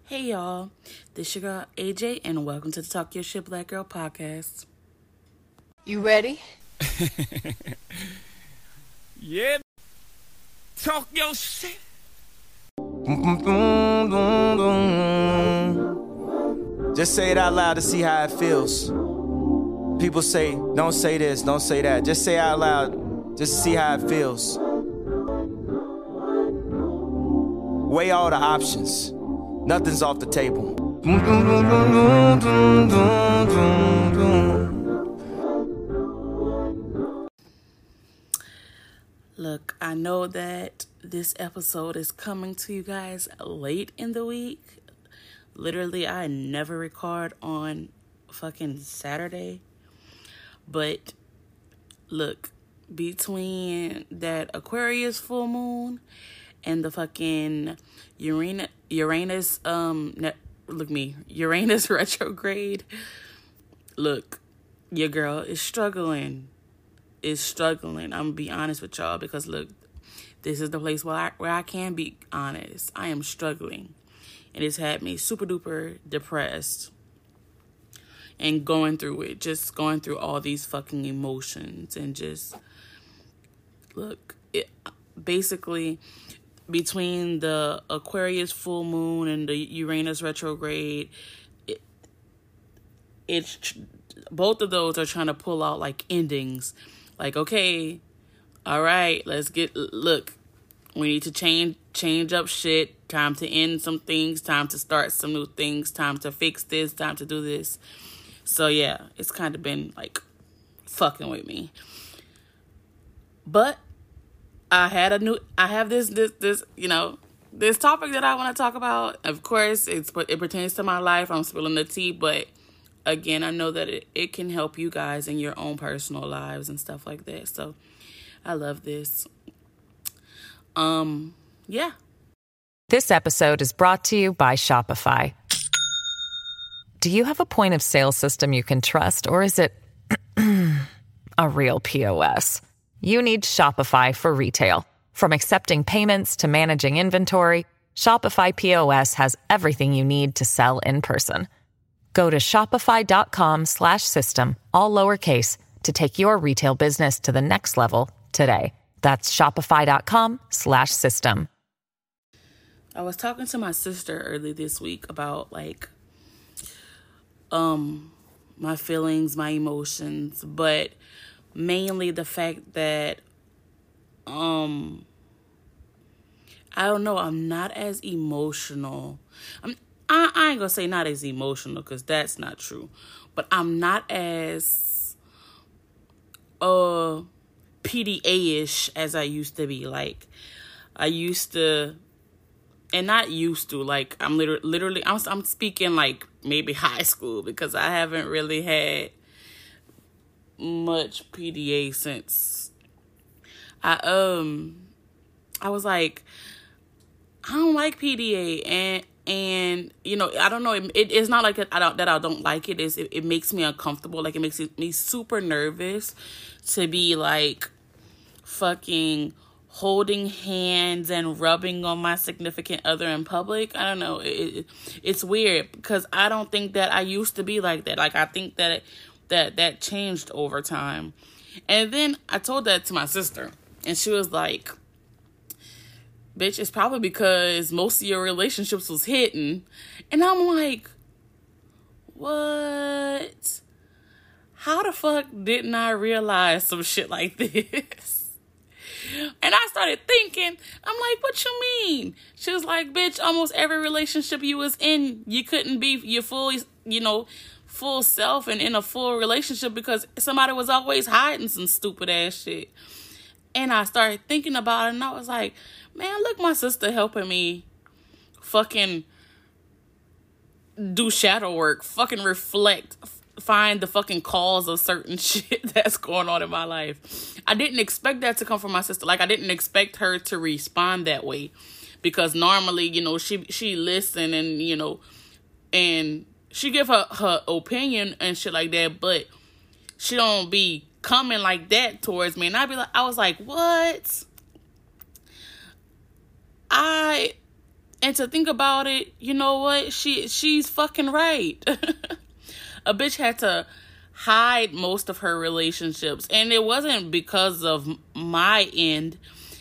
Hey y'all, this your girl AJ and welcome to the Talk Your Shit Black Girl podcast. You ready? Yeah. Talk your shit. Just say it out loud to see how it feels. People say, don't say this, don't say that. Just say it out loud, just to see how it feels. Weigh all the options. Nothing's off the table. Look, I know that this episode is coming to you guys late in the week. Literally, I never record on fucking Saturday. But look, between that Aquarius full moon and the fucking Uranus retrograde, look, your girl is struggling. I'm gonna be honest with y'all because look, this is the place where I can be honest. I am struggling, and it's had me super duper depressed and going through all these fucking emotions and just look, basically between the Aquarius full moon and the Uranus retrograde, it's both of those are trying to pull out like endings. Like, okay, all right, look, we need to change up shit. Time to end some things, time to start some new things, time to fix this, time to do this. So yeah, it's kind of been like fucking with me. But I have this topic that I want to talk about. Of course, it pertains to my life. I'm spilling the tea, but again, I know that it can help you guys in your own personal lives and stuff like that. So I love this. Yeah. This episode is brought to you by Shopify. Do you have a point of sale system you can trust, or is it a real POS? You need Shopify for retail. From accepting payments to managing inventory, Shopify POS has everything you need to sell in person. Go to shopify.com/system, all lowercase, to take your retail business to the next level today. That's shopify.com/system. I was talking to my sister early this week about my feelings, my emotions, but mainly the fact that I don't know, I'm not as emotional. I ain't gonna say not as emotional because that's not true, but I'm not as PDA-ish as I used to be. Like I used to, and not used to, like I'm literally I'm speaking like maybe high school, because I haven't really had much PDA since I was like, I don't like PDA, and you know, I don't know, it's not like I don't like it. It makes me uncomfortable. Like it makes me super nervous to be like fucking holding hands and rubbing on my significant other in public. I don't know. It's weird because I don't think that I used to be like that. Like I think that changed over time. And then I told that to my sister, and she was like, bitch, it's probably because most of your relationships was hitting. And I'm like, what? How the fuck didn't I realize some shit like this? And I started thinking, I'm like, what you mean? She was like, bitch, almost every relationship you was in, you couldn't be your full self and in a full relationship because somebody was always hiding some stupid ass shit. And I started thinking about it, and I was like, man, look, my sister helping me fucking do shadow work, fucking reflect, find the fucking cause of certain shit that's going on in my life. I didn't expect that to come from my sister. Like, I didn't expect her to respond that way, because normally, you know, she listen and, you know, and she give her opinion and shit like that, but she don't be coming like that towards me. And I was like, what? And to think about it, you know what? She's fucking right. A bitch had to hide most of her relationships. And it wasn't because of my end.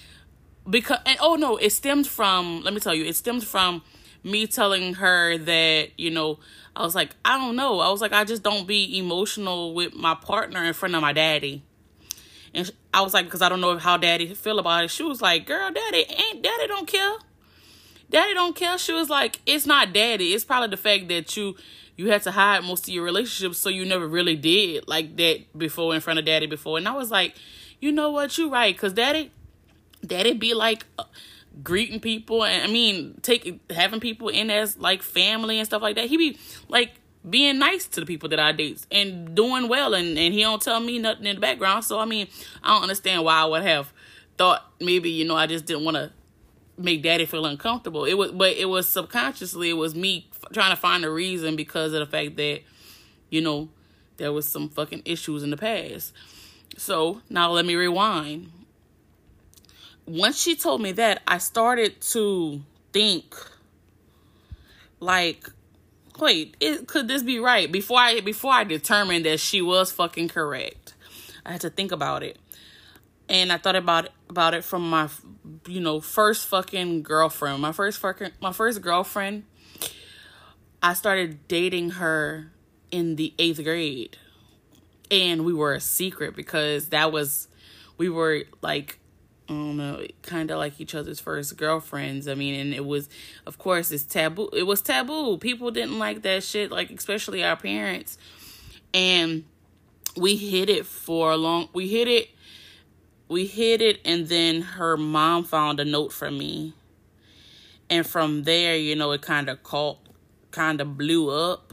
It stemmed from, let me tell you, it stemmed from me telling her that, you know, I was like, I don't know. I was like, I just don't be emotional with my partner in front of my daddy. And I was like, because I don't know how daddy feel about it. She was like, girl, daddy don't care. Daddy don't care. She was like, it's not daddy. It's probably the fact that you had to hide most of your relationships, so you never really did like that before in front of daddy before. And I was like, you know what? You right. Because daddy be like greeting people. And I mean, having people in as like family and stuff like that. He be like being nice to the people that I date and doing well. And he don't tell me nothing in the background. So, I mean, I don't understand why I would have thought maybe, you know, I just didn't want to make daddy feel uncomfortable. It was subconsciously, it was me trying to find a reason because of the fact that, you know, there was some fucking issues in the past. So now let me rewind. Once she told me that, I started to think like, wait, could this be right? Before I determined that she was fucking correct, I had to think about it. And I thought about it from my, you know, first fucking girlfriend. My first girlfriend, I started dating her in the 8th grade. And we were a secret because we were like, I don't know, kind of like each other's first girlfriends. I mean, and it was, of course, it's taboo. It was taboo. People didn't like that shit, like especially our parents. And we hid it for a long, we hid it, and then her mom found a note from me. And from there, you know, it kind of blew up.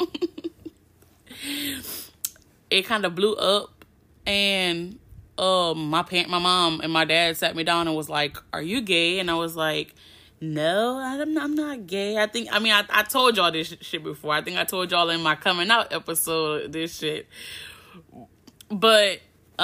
It kind of blew up. And my mom and my dad sat me down and was like, are you gay? And I was like, no, I'm not gay. I told y'all this shit before. I think I told y'all in my coming out episode this shit. But,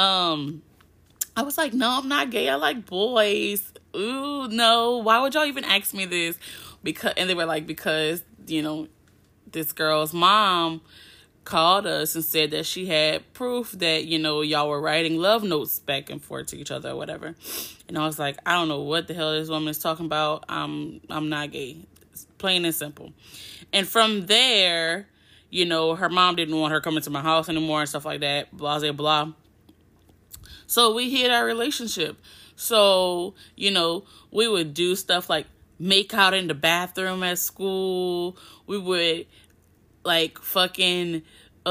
I was like, no, I'm not gay. I like boys. Ooh, no. Why would y'all even ask me this? And they were like, because, you know, this girl's mom called us and said that she had proof that, you know, y'all were writing love notes back and forth to each other or whatever. And I was like, I don't know what the hell this woman is talking about. I'm not gay. It's plain and simple. And from there, you know, her mom didn't want her coming to my house anymore and stuff like that. Blah, blah, blah. So we hid our relationship. So, you know, we would do stuff like make out in the bathroom at school. We would like fucking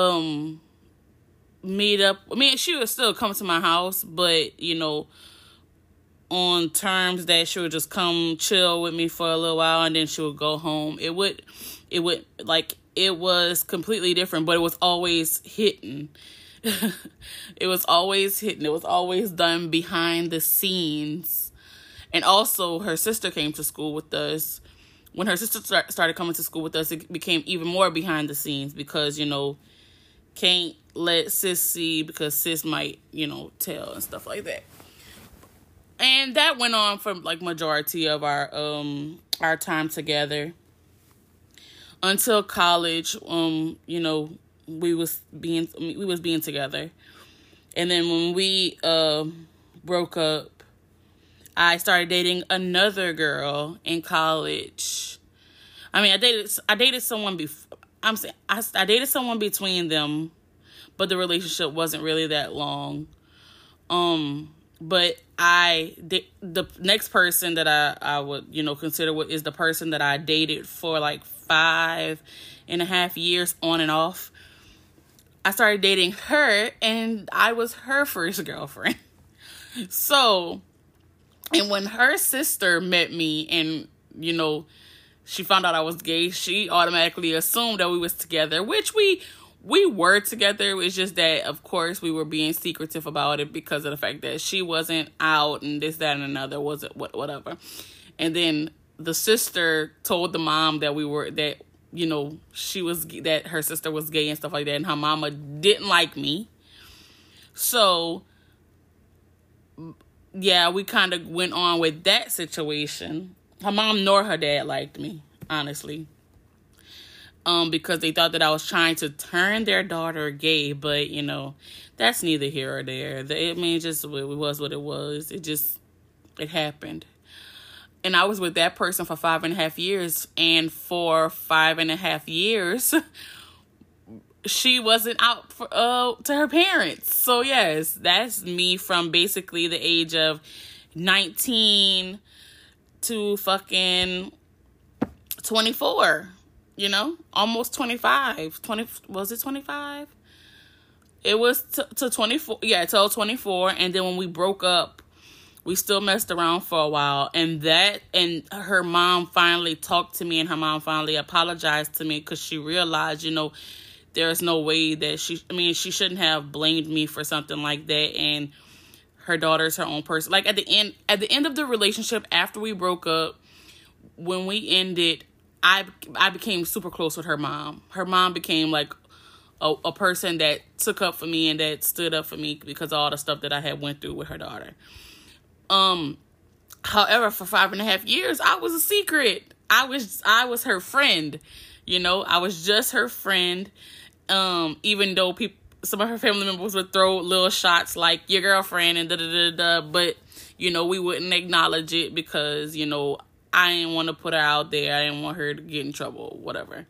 meet up. I mean, she would still come to my house, but, you know, on terms that she would just come chill with me for a little while and then she would go home. It was completely different, but it was always hidden. It was always hidden. It was always done behind the scenes. And also, her sister came to school with us. When her sister started coming to school with us, it became even more behind the scenes because, you know, can't let sis see because sis might, you know, tell and stuff like that. And that went on for like majority of our time together until college. You know, we was being together. And then when we broke up, I started dating another girl in college. I mean, I dated someone before. I dated someone between them, but the relationship wasn't really that long. But the next person that I would, you know, consider is the person that I dated for like 5.5 years on and off. I started dating her, and I was her first girlfriend. So, and when her sister met me and, you know, she found out I was gay, she automatically assumed that we was together, which we were together. It was just that, of course, we were being secretive about it because of the fact that she wasn't out and this, that, and another, whatever. And then the sister told the mom that you know, that her sister was gay and stuff like that, and her mama didn't like me. So, yeah, we kind of went on with that situation. her mom nor her dad liked me, honestly. Because they thought that I was trying to turn their daughter gay, but, you know, that's neither here or there. It was what it was. It happened. And I was with that person for 5.5 years, and for 5.5 years, she wasn't out to her parents. So yes, that's me from basically the age of 19 to fucking 24. You know, almost 25. Was it 25? It was to 24. Yeah, till 24. And then when we broke up, we still messed around for a while. And her mom finally talked to me, and her mom finally apologized to me because she realized, you know, there's no way that she shouldn't have blamed me for something like that. And her daughter's her own person. Like at the end of the relationship, after we broke up, when we ended, I became super close with her mom. Her mom became like a person that took up for me and that stood up for me because of all the stuff that I had went through with her daughter. However, for 5.5 years, I was a secret. I was her friend. You know, I was just her friend. Even though some of her family members would throw little shots like your girlfriend and da-da-da-da, but, you know, we wouldn't acknowledge it because, you know, I didn't want to put her out there. I didn't want her to get in trouble, whatever.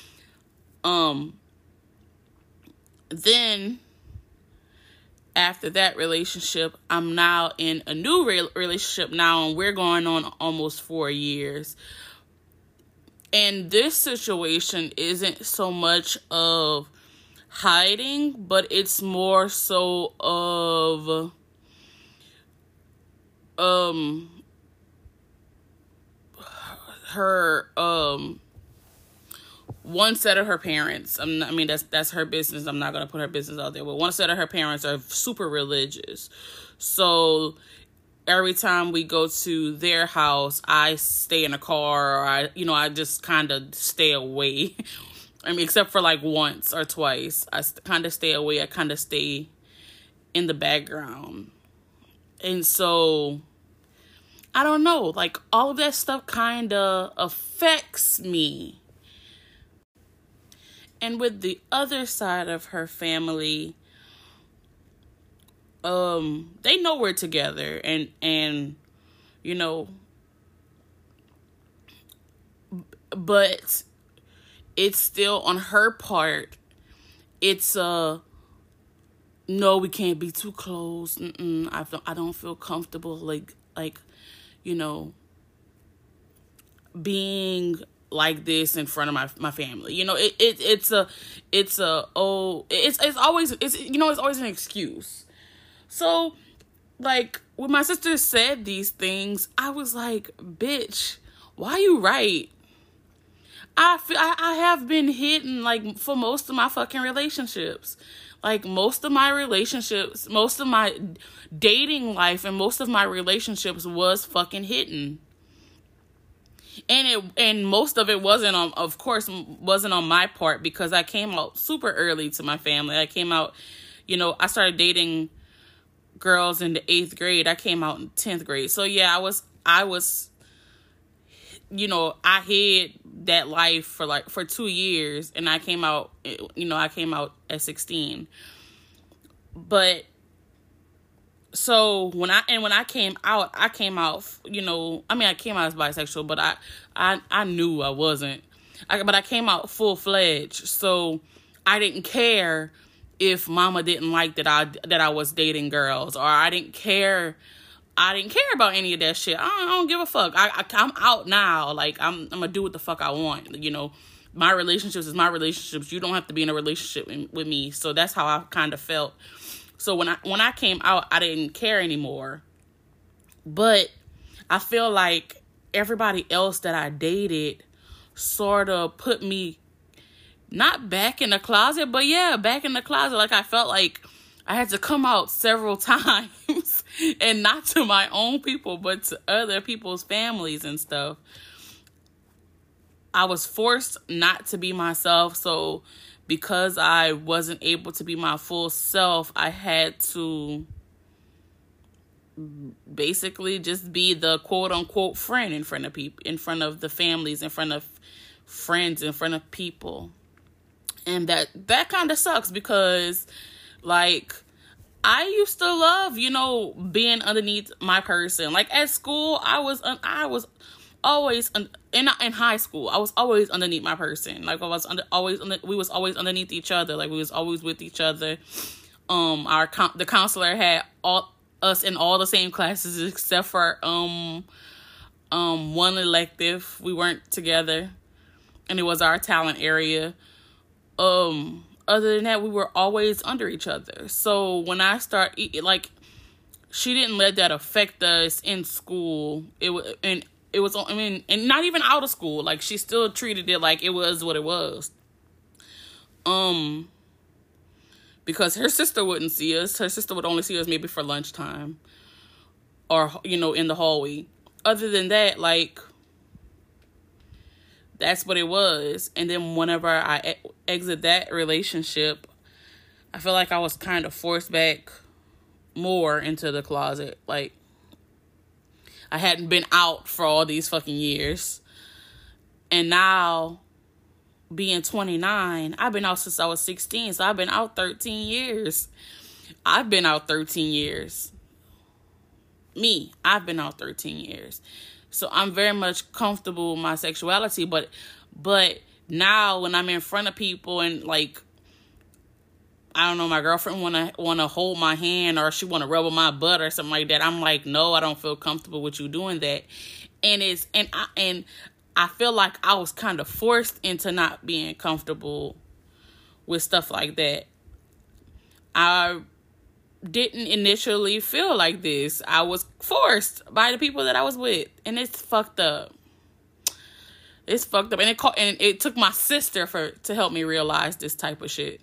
Then, after that relationship, I'm now in a new relationship now, and we're going on almost 4 years. And this situation isn't so much of hiding, but it's more so of, her one set of her parents, that's her business. I'm not gonna put her business out there, but one set of her parents are super religious. So every time we go to their house, I stay in a car, or I just kind of stay away. Except for like once or twice, I kind of stay away. I kind of stay in the background. And so I don't know, like all of that stuff kind of affects me. And with the other side of her family, they know we're together, and you know, but it's still on her part. It's no, we can't be too close. I don't feel comfortable like you know, being like this in front of my family. You know, it's always an excuse. So, like, when my sister said these things, I was like, bitch, why you right? I have been hidden, like, for most of my fucking relationships. Like, most of my dating life and most of my relationships was fucking hidden. And most of it wasn't on my part, because I came out super early to my family. I came out, you know, I started dating girls in the 8th grade. I came out in 10th grade. So yeah, I was, you know, I hid that life for 2 years, and I came out at 16. But so when I came out, you know, I came out as bisexual, but I knew I wasn't. But I came out full-fledged, so I didn't care if mama didn't like that I was dating girls, or I didn't care about any of that shit. I don't give a fuck. I'm out now. Like, I'm gonna do what the fuck I want. You know, my relationships is my relationships. You don't have to be in a relationship with me. So that's how I kind of felt. So when I came out, I didn't care anymore. But I feel like everybody else that I dated sort of put me not back in the closet, but yeah, back in the closet. Like, I felt like I had to come out several times, and not to my own people, but to other people's families and stuff. I was forced not to be myself, so because I wasn't able to be my full self, I had to basically just be the quote unquote friend in front of people, in front of the families, in front of friends, in front of people. And that kind of sucks because, like, I used to love, being underneath my person. Like, at school, I was always in high school, I was always underneath my person. Like, we was always underneath each other. Like, we was always with each other. The counselor had us in all the same classes except for one elective. We weren't together, and it was our talent area. Other than that, we were always under each other. So when I she didn't let that affect us in school. It was and not even out of school. Like, she still treated it like it was what it was. Because her sister wouldn't see us. Her sister would only see us maybe for lunchtime or, in the hallway. Other than that, like, that's what it was. And then whenever I exit that relationship, I feel like I was kind of forced back more into the closet. Like, I hadn't been out for all these fucking years. And now, being 29, I've been out since I was 16. So I've been out 13 years. I've been out 13 years. I've been out 13 years. So I'm very much comfortable with my sexuality, but now when I'm in front of people and, like, I don't know, my girlfriend wanna hold my hand or she wanna rub on my butt or something like that, I'm like, no, I don't feel comfortable with you doing that. And I feel like I was kind of forced into not being comfortable with stuff like that. I didn't initially feel like this. I was forced by the people that I was with, and it's fucked up. It's fucked up, and it took my sister to help me realize this type of shit.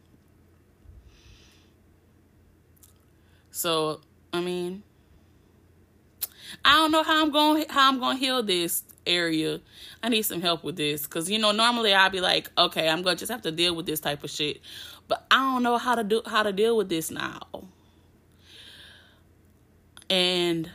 So, I mean, I don't know how I'm going to heal this area. I need some help with this, because normally I'd be like, okay, I'm going to just have to deal with this type of shit. But I don't know how to deal with this now. And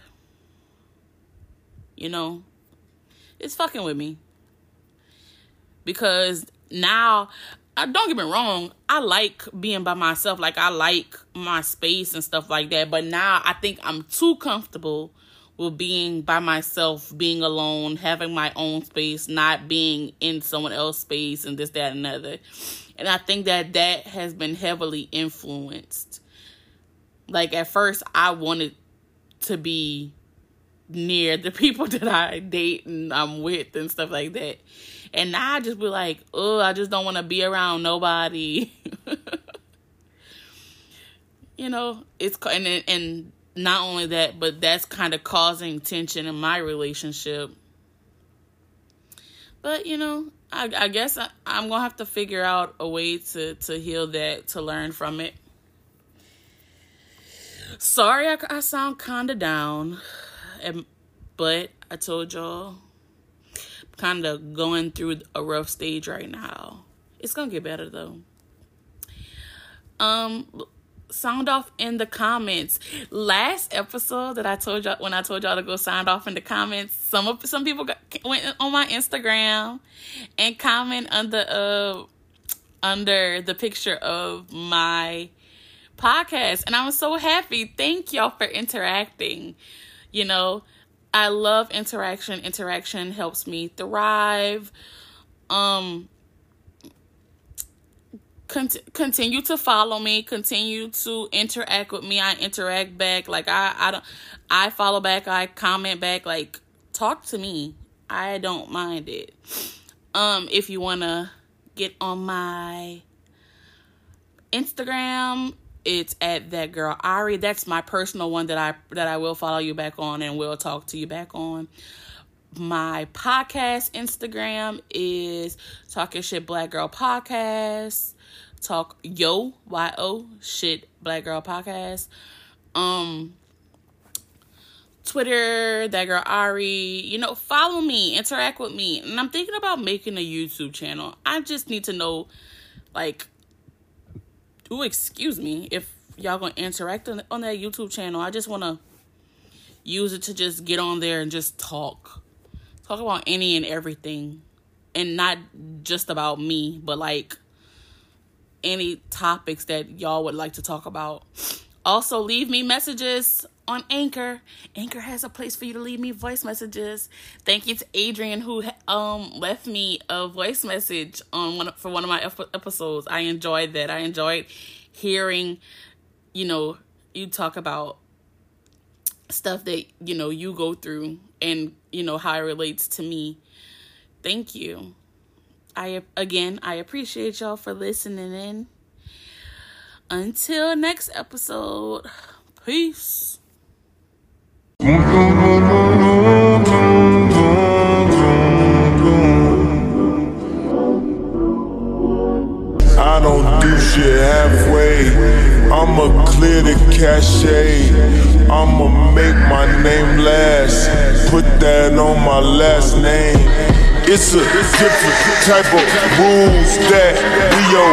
it's fucking with me. Because now, don't get me wrong, I like being by myself. Like, I like my space and stuff like that. But now I think I'm too comfortable with being by myself, being alone, having my own space, not being in someone else's space and this, that, and another. And I think that has been heavily influenced. Like, at first, I wanted to be near the people that I date and I'm with and stuff like that. And now I just be like, oh, I just don't want to be around nobody. It's and not only that, but that's kind of causing tension in my relationship. But, I guess I'm going to have to figure out a way to heal that, to learn from it. Sorry, I sound kind of down. But I told y'all, kind of going through a rough stage right now. It's going to get better, though. Sound off in the comments. Last episode that I told y'all, when I told y'all to go sound off in the comments, some people went on my Instagram and comment under the picture of my podcast, and I was so happy. Thank y'all for interacting. I love interaction. Interaction helps me thrive. Continue to follow me. Continue to interact with me. I interact back. Like, I follow back. I comment back. Like, talk to me. I don't mind it. If you want to get on my Instagram, it's at That Girl Ari. That's my personal one that I will follow you back on and will talk to you back on. My podcast Instagram is Talking Shit Black Girl Podcast. Talk YO Shit Black Girl Podcast. Twitter, That Girl Ari. Follow me, interact with me. And I'm thinking about making a YouTube channel. I just need to know, like, excuse me, if y'all gonna interact on that YouTube channel. I just want to use it to just get on there and just talk about any and everything, and not just about me, but like any topics that y'all would like to talk about. Also, leave me messages on Anchor. Anchor has a place for you to leave me voice messages. Thank you to Adrian who left me a voice message for one of my episodes. I enjoyed that. I enjoyed hearing, you talk about stuff that, you go through and, how it relates to me. Thank you. I appreciate y'all for listening in. Until next episode, peace. I don't do shit halfway. I'ma clear the cachet. I'ma make my name last. Put that on my last name. It's a different type of rules that we